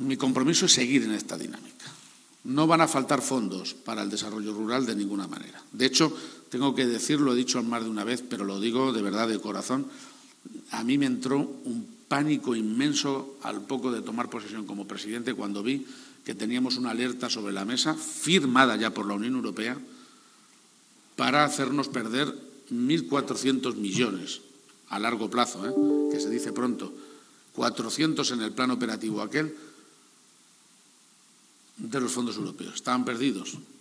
mi compromiso es seguir en esta dinámica. No van a faltar fondos para el desarrollo rural de ninguna manera. De hecho, tengo que decirlo, he dicho más de una vez, pero lo digo de verdad, de corazón, a mí me entró un pánico inmenso al poco de tomar posesión como presidente cuando vi que teníamos una alerta sobre la mesa, firmada ya por la Unión Europea, para hacernos perder 1.400 millones a largo plazo, que se dice pronto, 400 en el plan operativo aquel, de los fondos europeos. Estaban perdidos.